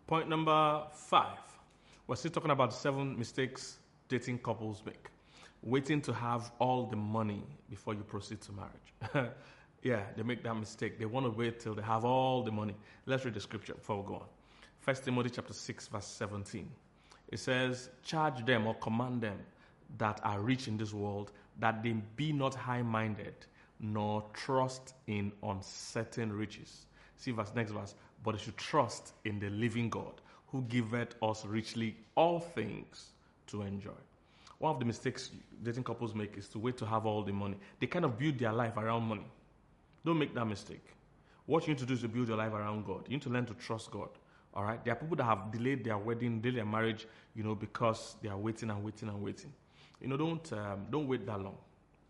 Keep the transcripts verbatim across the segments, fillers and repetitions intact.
Point number five. We're still talking about seven mistakes dating couples make. Waiting to have all the money before you proceed to marriage. Yeah, they make that mistake. They want to wait till they have all the money. Let's read the scripture before we go on. First Timothy chapter six, verse seventeen. It says, charge them or command them that are rich in this world, that they be not high-minded, nor trust in uncertain riches. See verse next verse. But they should trust in the living God, who giveth us richly all things to enjoy. One of the mistakes dating couples make is to wait to have all the money. They kind of build their life around money. Don't make that mistake. What you need to do is to build your life around God. You need to learn to trust God. All right? There are people that have delayed their wedding, delayed their marriage, you know, because they are waiting and waiting and waiting. You know, don't um, don't wait that long.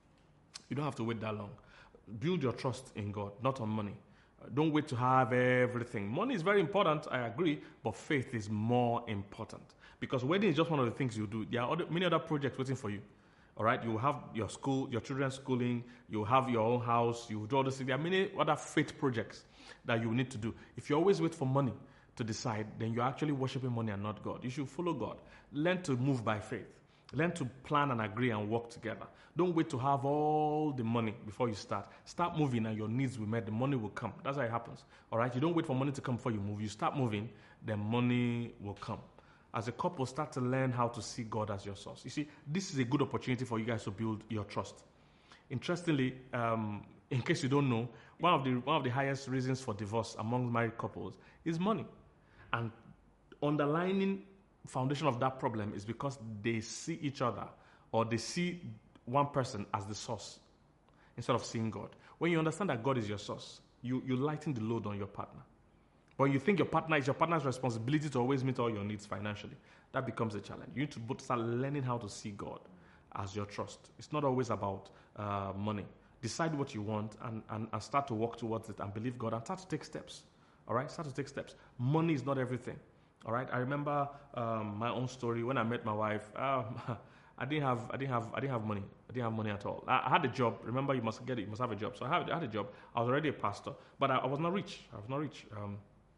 You don't have to wait that long. Build your trust in God, not on money. Uh, don't wait to have everything. Money is very important, I agree, but faith is more important. Because wedding is just one of the things you do. There are other, many other projects waiting for you. All right? You will have your school, your children's schooling. You will have your own house. You will do all those things. There are many other faith projects that you will need to do. If you always wait for money to decide, then you're actually worshiping money and not God. You should follow God. Learn to move by faith. Learn to plan and agree and work together. Don't wait to have all the money before you start. Start moving and your needs will be met. The money will come. That's how it happens. All right? You don't wait for money to come before you move. You start moving, then money will come. As a couple, start to learn how to see God as your source. You see, this is a good opportunity for you guys to build your trust. Interestingly, um, in case you don't know, one of the one of the highest reasons for divorce among married couples is money. And underlining foundation of that problem is because they see each other or they see one person as the source instead of seeing God. When you understand that God is your source, you, you lighten the load on your partner. But you think your partner is your partner's responsibility to always meet all your needs financially, that becomes a challenge. You need to both start learning how to see God as your trust. It's not always about uh, money. Decide what you want and, and, and start to work towards it and believe God and start to take steps. All right? Start to take steps. Money is not everything. All right? I remember um, my own story when I met my wife. Um, I didn't have, I didn't have, I didn't have money. I didn't have money at all. I, I had a job. Remember, you must get it. You must have a job. So I had, I had a job. I was already a pastor, but I, I was not rich. I was not rich. Um,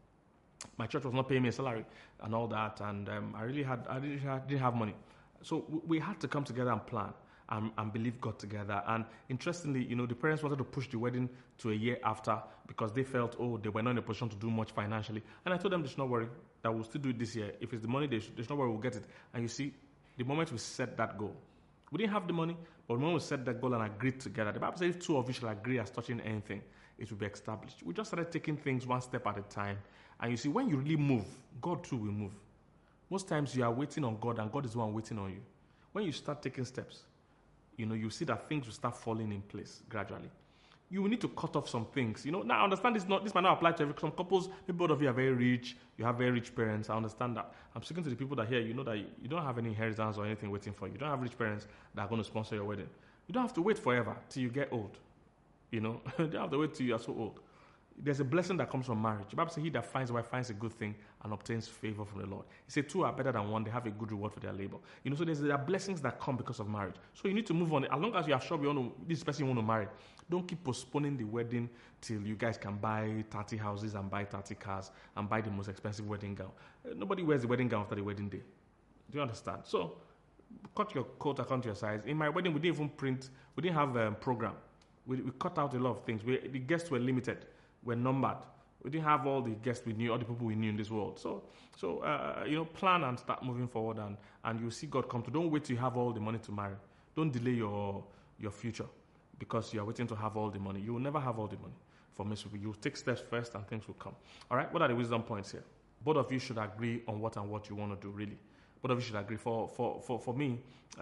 my church was not paying me a salary and all that, and um, I really had, I didn't have, didn't have money. So we, we had to come together and plan and, and believe God together. And interestingly, you know, the parents wanted to push the wedding to a year after because they felt, oh, they were not in a position to do much financially. And I told them they should not worry, that we'll still do it this year. If it's the money, they should, they should not worry, we'll get it. And you see, the moment we set that goal, we didn't have the money, but the moment we set that goal and agreed together, the Bible says if two of you shall agree as touching anything, it will be established. We just started taking things one step at a time. And you see, when you really move, God too will move. Most times you are waiting on God and God is the one waiting on you. When you start taking steps, you know, you see that things will start falling in place gradually. You will need to cut off some things. You know, now I understand this not this might not apply to every some couples. Maybe both of you are very rich, you have very rich parents. I understand that. I'm speaking to the people that here, you know that you, you don't have any inheritance or anything waiting for you. You don't have rich parents that are going to sponsor your wedding. You don't have to wait forever till you get old. You know, you don't have to wait till you are so old. There's a blessing that comes from marriage. The Bible says he that finds a wife finds a good thing and obtains favor from the Lord. He said two are better than one. They have a good reward for their labor. You know, so there's, there are blessings that come because of marriage. So you need to move on. As long as you are sure you want to, this person you want to marry, don't keep postponing the wedding till you guys can buy thirty houses and buy thirty cars and buy the most expensive wedding gown. Nobody wears the wedding gown after the wedding day. Do you understand? So cut your coat according to your size. In my wedding, we didn't even print. We didn't have a program. We, we cut out a lot of things. We, the guests were limited. We're numbered. We didn't have all the guests we knew, all the people we knew in this world. So, so uh, you know, plan and start moving forward, and, and you'll see God come to. Don't wait till you have all the money to marry. Don't delay your your future because you are waiting to have all the money. You will never have all the money for most people. You will take steps first, and things will come. All right. What are the wisdom points here? Both of you should agree on what and what you want to do. Really, both of you should agree. For for for for me,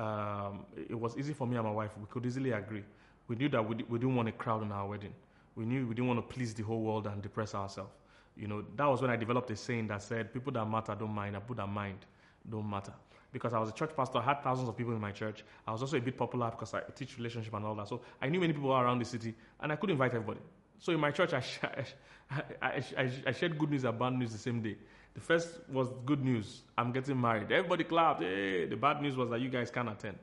um, it was easy for me and my wife. We could easily agree. We knew that we we didn't want a crowd in our wedding. We knew we didn't want to please the whole world and depress ourselves. You know, that was when I developed a saying that said, people that matter don't mind, and people that mind don't matter. Because I was a church pastor, I had thousands of people in my church. I was also a bit popular because I teach relationship and all that. So I knew many people around the city, and I could invite everybody. So in my church, I, sh- I, I, I, I shared good news and bad news the same day. The first was good news. I'm getting married. Everybody clapped. Hey, the bad news was that you guys can't attend.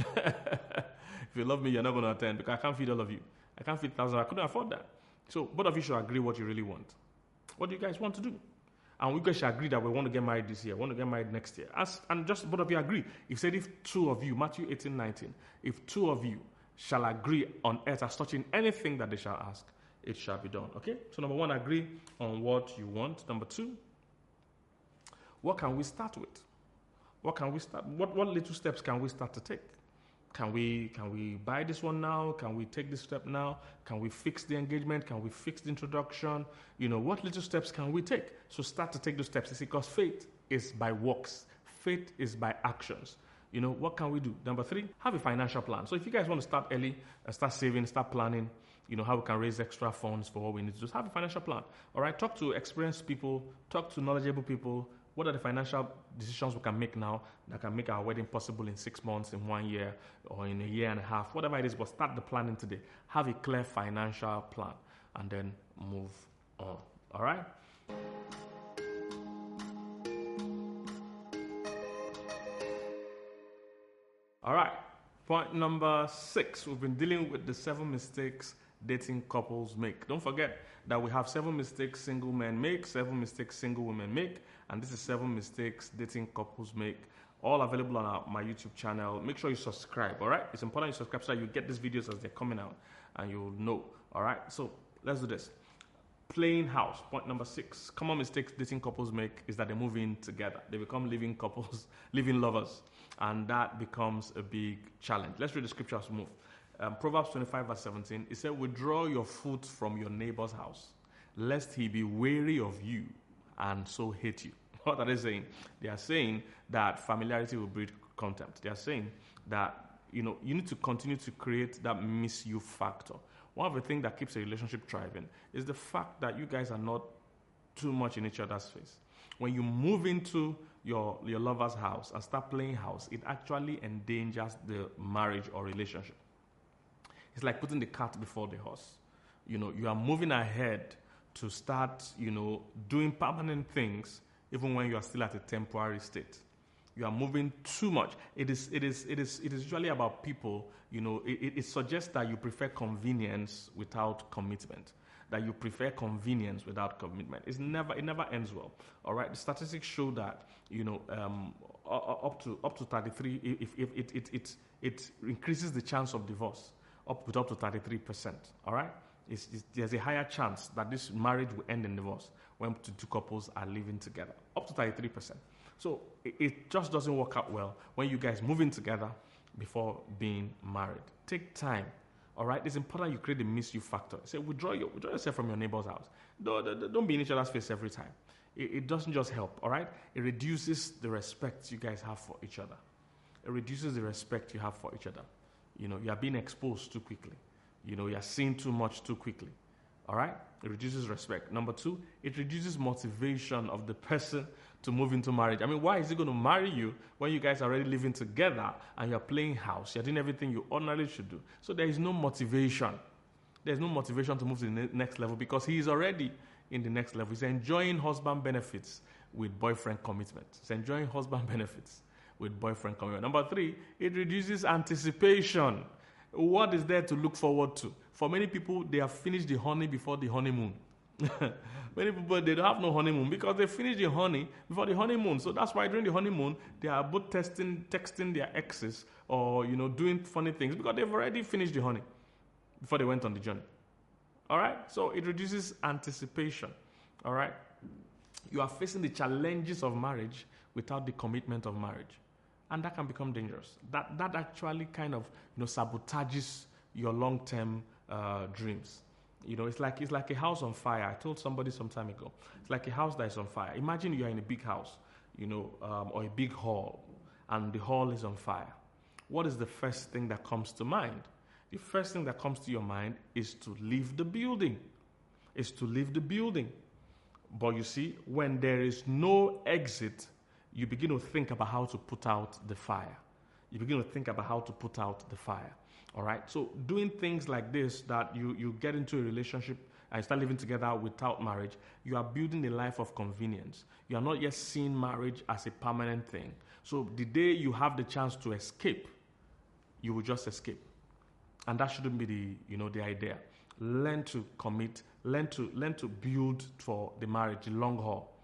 If you love me, you're not going to attend because I can't feed all of you. I can't feed thousands. I couldn't afford that. So both of you should agree what you really want. What do you guys want to do? And we guys should agree that we want to get married this year, we want to get married next year. As, and just both of you agree. If said if two of you, Matthew eighteen, nineteen, if two of you shall agree on earth as touching anything that they shall ask, it shall be done. Okay? So number one, agree on what you want. Number two, what can we start with? What can we start? What what little steps can we start to take? Can we can we buy this one now? Can we take this step now? Can we fix the engagement? Can we fix the introduction? You know, what little steps can we take? So start to take those steps. You see, because faith is by works. Faith is by actions. You know, what can we do? Number three, have a financial plan. So if you guys want to start early, uh, start saving, start planning, you know, how we can raise extra funds for what we need to do, just have a financial plan. All right, talk to experienced people, talk to knowledgeable people. What are the financial decisions we can make now that can make our wedding possible in six months, in one year, or in a year and a half, whatever it is, but start the planning today. Have a clear financial plan and then move on. All right? All right. Point number six. We've been dealing with the seven mistakes dating couples make. Don't forget that we have seven mistakes single men make, seven mistakes single women make, and this is seven mistakes dating couples make, all available on our, my YouTube channel. Make sure you subscribe, all right? It's important you subscribe so that you get these videos as they're coming out and you'll know, all right? So let's do this. Playing house, point number six. Common mistakes dating couples make is that they move in together. They become living couples, living lovers, and that becomes a big challenge. Let's read the scripture as we move. Um, Proverbs twenty-five verse seventeen, it said, withdraw your foot from your neighbor's house, lest he be weary of you and so hate you. What are they saying? They are saying that familiarity will breed contempt. They are saying that, you know, you need to continue to create that miss you factor. One of the things that keeps a relationship thriving is the fact that you guys are not too much in each other's face. When you move into your, your lover's house and start playing house, it actually endangers the marriage or relationship. It's like putting the cart before the horse. You know, you are moving ahead to start, you know, doing permanent things even when you are still at a temporary state. You are moving too much. It is, it is, it is, it is usually about people, you know, it, it suggests that you prefer convenience without commitment. That you prefer convenience without commitment. It's never, it never ends well. All right. The statistics show that, you know, um, up to up to thirty-three, if, if it, it it it increases the chance of divorce up with up to thirty-three percent. All right. It's, it's, there's a higher chance that this marriage will end in divorce when two, two couples are living together. Up to thirty-three percent. So it, it just doesn't work out well when you guys move in together before being married. Take time. All right, it's important you create the miss you factor. Say, withdraw, your, withdraw yourself from your neighbor's house. Don't, don't be in each other's face every time. It, it doesn't just help, all right? It reduces the respect you guys have for each other. It reduces the respect you have for each other. You know, you are being exposed too quickly. You know, you are seeing too much too quickly. All right? It reduces respect. Number two, it reduces motivation of the person to move into marriage. I mean, why is he going to marry you when you guys are already living together and you're playing house? You're doing everything you ordinarily should do. So there is no motivation. There's no motivation to move to the ne- next level because he is already in the next level. He's enjoying husband benefits with boyfriend commitment. He's enjoying husband benefits with boyfriend commitment. Number three, it reduces anticipation. What is there to look forward to? For many people, they have finished the honey before the honeymoon. Many people, they don't have no honeymoon because they finished the honey before the honeymoon. So that's why during the honeymoon, they are both testing, texting their exes or, you know, doing funny things because they've already finished the honey before they went on the journey. All right? So it reduces anticipation. All right? You are facing the challenges of marriage without the commitment of marriage. And that can become dangerous. That that actually kind of, you know, sabotages your long-term uh, dreams. You know, it's like it's like a house on fire. I told somebody some time ago. It's like a house that is on fire. Imagine you are in a big house, you know, um, or a big hall, and the hall is on fire. What is the first thing that comes to mind? The first thing that comes to your mind is to leave the building. Is to leave the building. But you see, when there is no exit, you begin to think about how to put out the fire. You begin to think about how to put out the fire. All right? So doing things like this, that you, you get into a relationship and start living together without marriage, you are building a life of convenience. You are not yet seeing marriage as a permanent thing. So the day you have the chance to escape, you will just escape. And that shouldn't be the, you know, the idea. Learn to commit, learn to learn to build for the marriage, the long haul.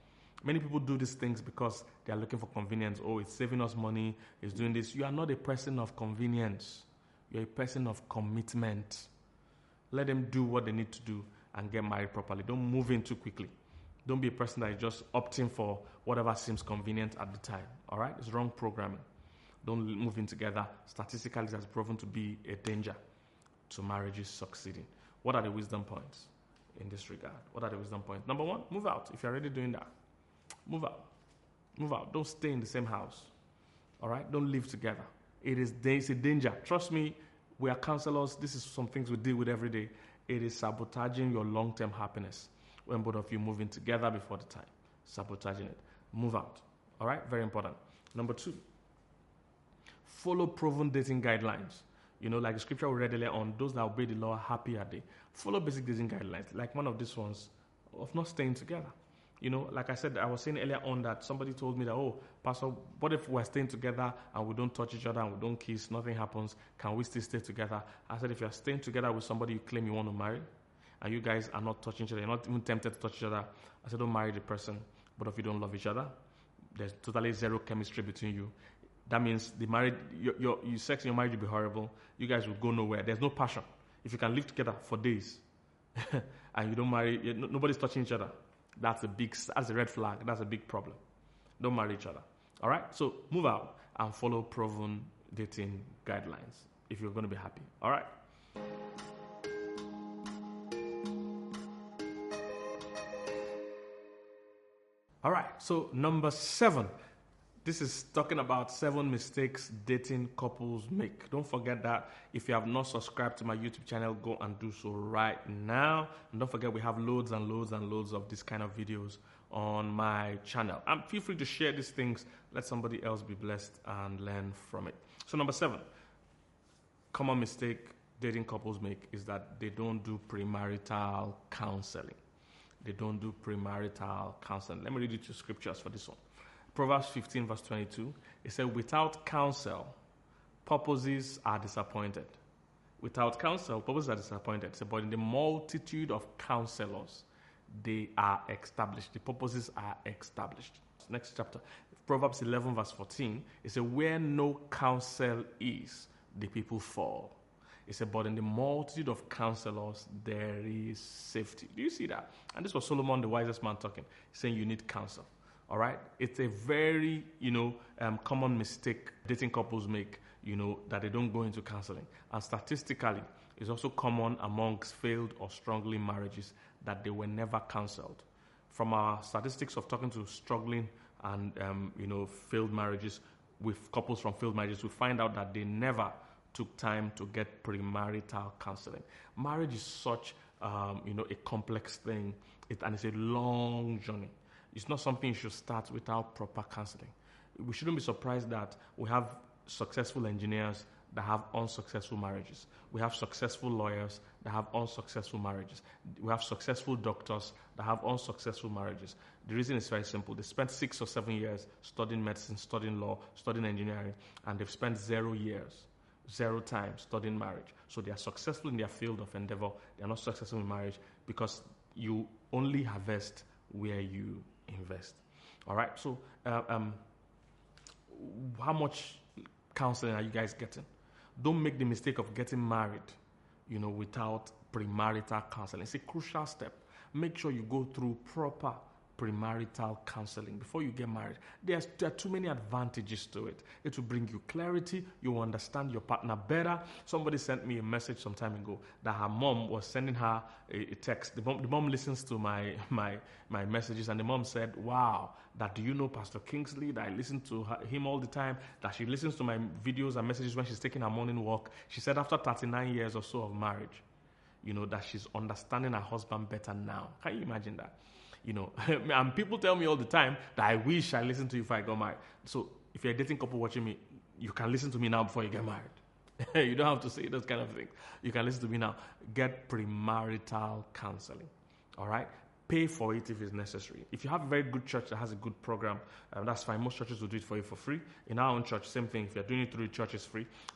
Many people do these things because they are looking for convenience. Oh, it's saving us money. It's doing this. You are not a person of convenience. You're a person of commitment. Let them do what they need to do and get married properly. Don't move in too quickly. Don't be a person that is just opting for whatever seems convenient at the time. All right? It's wrong programming. Don't move in together. Statistically, it has proven to be a danger to marriages succeeding. What are the wisdom points in this regard? What are the wisdom points? Number one, move out. If you're already doing that, move out. Move out. Don't stay in the same house. All right? Don't live together. It is it's a danger. Trust me, we are counselors. This is some things we deal with every day. It is sabotaging your long-term happiness when both of you move in together before the time. Sabotaging it. Move out. All right? Very important. Number two, follow proven dating guidelines. You know, like the scripture we read earlier on, those that obey the law, happy are they. Follow basic dating guidelines, like one of these ones of not staying together. You know, like I said, I was saying earlier on that somebody told me that, oh, Pastor, what if we're staying together and we don't touch each other and we don't kiss, nothing happens, can we still stay together? I said, if you're staying together with somebody you claim you want to marry, and you guys are not touching each other, you're not even tempted to touch each other, I said, don't marry the person, but if you don't love each other, there's totally zero chemistry between you. That means the marriage, your, your, your sex in your marriage will be horrible. You guys will go nowhere. There's no passion. If you can live together for days and you don't marry, you, nobody's touching each other, that's a big, that's a red flag. That's a big problem. Don't marry each other. All right? So move out and follow proven dating guidelines if you're going to be happy. All right? All right. So number seven. This is talking about seven mistakes dating couples make. Don't forget that if you have not subscribed to my YouTube channel, go and do so right now. And don't forget we have loads and loads and loads of these kind of videos on my channel. And feel free to share these things. Let somebody else be blessed and learn from it. So number seven, common mistake dating couples make is that they don't do premarital counseling. They don't do premarital counseling. Let me read you two scriptures for this one. Proverbs fifteen verse twenty-two, it said, without counsel, purposes are disappointed. Without counsel, purposes are disappointed. It said, but in the multitude of counselors, they are established. The purposes are established. Next chapter, Proverbs eleven verse fourteen, it said, where no counsel is, the people fall. It said, but in the multitude of counselors, there is safety. Do you see that? And this was Solomon, the wisest man, talking, saying you need counsel. All right? It's a very, you know, um, common mistake dating couples make, you know, that they don't go into counseling. And statistically, it's also common amongst failed or struggling marriages that they were never counseled. From our statistics of talking to struggling and, um, you know, failed marriages, with couples from failed marriages, we find out that they never took time to get premarital counseling. Marriage is such, um, you know, a complex thing, it, and it's a long journey. It's not something you should start without proper counseling. We shouldn't be surprised that we have successful engineers that have unsuccessful marriages. We have successful lawyers that have unsuccessful marriages. We have successful doctors that have unsuccessful marriages. The reason is very simple. They spent six or seven years studying medicine, studying law, studying engineering, and they've spent zero years, zero time studying marriage. So they are successful in their field of endeavor. They are not successful in marriage because you only harvest where you invest. All right. So, uh, um, how much counseling are you guys getting? Don't make the mistake of getting married, you know, without premarital counseling. It's a crucial step. Make sure you go through proper premarital counseling before you get married. There's, there are too many advantages to it. It will bring you clarity. You will understand your partner better. Somebody sent me a message some time ago that her mom was sending her a, a text. The mom, the mom listens to my, my, my messages, and the mom said, wow, that do you know Pastor Kingsley, that I listen to her, him all the time, that she listens to my videos and messages when she's taking her morning walk. She said after thirty-nine years or so of marriage, you know, that she's understanding her husband better now. Can you imagine that? You know, and people tell me all the time that I wish I listened to you if I got married. So if you're a dating couple watching me, you can listen to me now before you get married. You don't have to say those kind of things. You can listen to me now. Get premarital counseling. All right? Pay for it if it's necessary. If you have a very good church that has a good program, um, that's fine. Most churches will do it for you for free. In our own church, same thing. If you're doing it through the church, it's free. But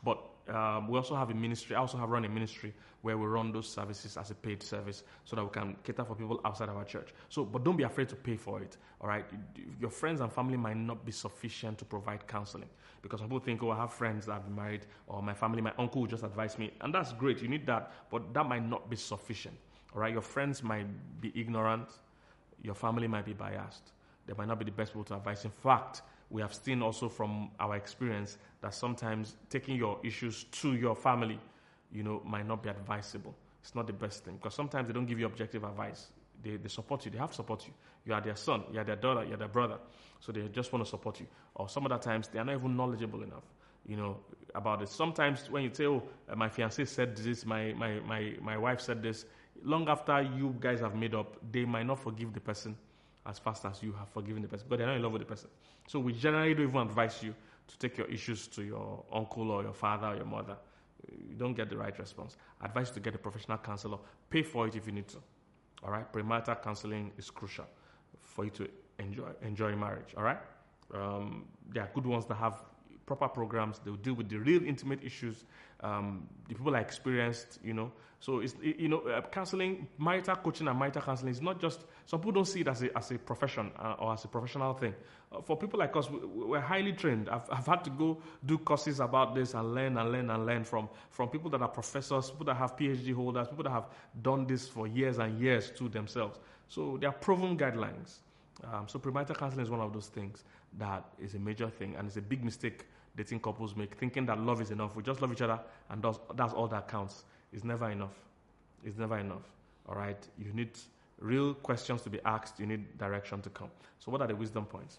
um, we also have a ministry. I also have run a ministry where we run those services as a paid service so that we can cater for people outside our church. So, but don't be afraid to pay for it, all right? Your friends and family might not be sufficient to provide counseling because people think, oh, I have friends that have been married, or my family, my uncle will just advise me, and that's great. You need that, but that might not be sufficient, all right? Your friends might be ignorant. Your family might be biased. They might not be the best people to advise. In fact, we have seen also from our experience that sometimes taking your issues to your family, you know, might not be advisable. It's not the best thing because sometimes they don't give you objective advice. They, they support you. They have to support you. You are their son. You are their daughter. You are their brother. So they just want to support you. Or some other times they are not even knowledgeable enough, you know, about it. Sometimes when you say, oh, my fiancé said this, my, my, my, my wife said this, long after you guys have made up, they might not forgive the person as fast as you have forgiven the person, but they're not in love with the person. So we generally don't even advise you to take your issues to your uncle or your father or your mother. You don't get the right response. I advise you to get a professional counselor. Pay for it if you need to. All right? Premarital counseling is crucial for you to enjoy enjoy marriage. All right? Um, there are good ones that have proper programs. They'll deal with the real intimate issues. Um, the people are experienced, you know. So, it's, you know, uh, counseling, marital coaching and marital counseling is not just, some people don't see it as a, as a profession uh, or as a professional thing. Uh, for people like us, we, we're highly trained. I've, I've had to go do courses about this and learn and learn and learn from, from people that are professors, people that have PhD holders, people that have done this for years and years to themselves. So they are proven guidelines. Um, so premarital counseling is one of those things that is a major thing, and it's a big mistake dating couples make, thinking that love is enough. We just love each other, and that's, that's all that counts. It's never enough. It's never enough. All right? You need real questions to be asked. You need direction to come. So what are the wisdom points?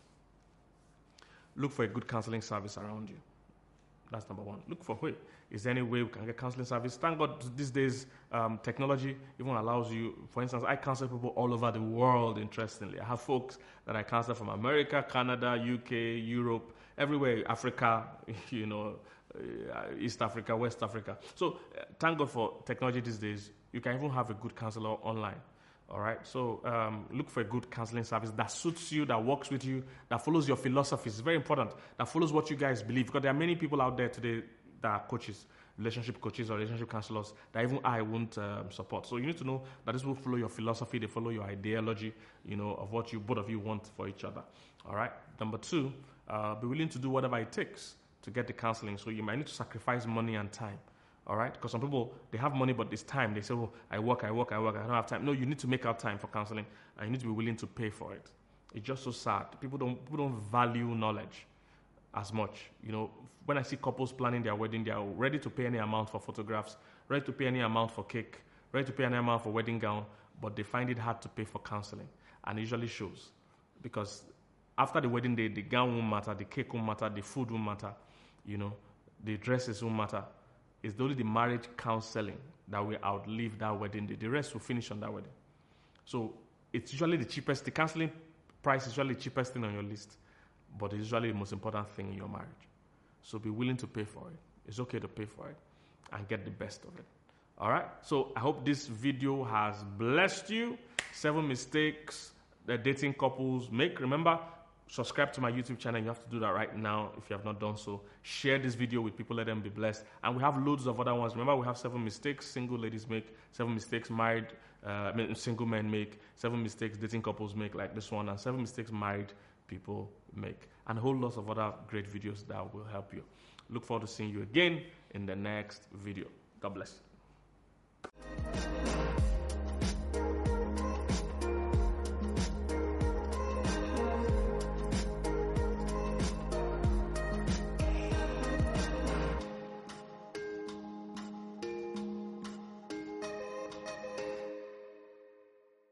Look for a good counseling service around you. That's number one. Look for, wait, is there any way we can get counseling service? Thank God these days, um, technology even allows you, for instance, I counsel people all over the world, interestingly. I have folks that I counsel from America, Canada, U K, Europe, everywhere, Africa, you know, uh, East Africa, West Africa. So uh, thank God for technology these days. You can even have a good counselor online. All right, so um, look for a good counseling service that suits you, that works with you, that follows your philosophy. It's very important. That follows what you guys believe, because there are many people out there today that are coaches, relationship coaches or relationship counselors that even I won't um, support. So you need to know that this will follow your philosophy, they follow your ideology, you know, of what you both of you want for each other. All right. Number two, uh, be willing to do whatever it takes to get the counseling. So you might need to sacrifice money and time. All right? Because some people, they have money, but it's time. They say, oh, I work, I work, I work, I don't have time. No, you need to make out time for counseling, and you need to be willing to pay for it. It's just so sad. People don't, people don't value knowledge as much. You know, when I see couples planning their wedding, they are ready to pay any amount for photographs, ready to pay any amount for cake, ready to pay any amount for wedding gown, but they find it hard to pay for counseling. And it usually shows. Because after the wedding day, the gown won't matter, the cake won't matter, the food won't matter, you know, the dresses won't matter. It's only the marriage counseling that will outlive that wedding day. The rest will finish on that wedding. So it's usually the cheapest. The counseling price is usually the cheapest thing on your list, but it's usually the most important thing in your marriage. So be willing to pay for it. It's okay to pay for it and get the best of it. All right? So I hope this video has blessed you. Seven mistakes that dating couples make. Remember, subscribe to my YouTube channel. You have to do that right now if you have not done so. Share this video with people. Let them be blessed. And we have loads of other ones. Remember, we have seven mistakes single ladies make, seven mistakes married, uh, single men make, seven mistakes dating couples make like this one, and seven mistakes married people make. And a whole lot of other great videos that will help you. Look forward to seeing you again in the next video. God bless.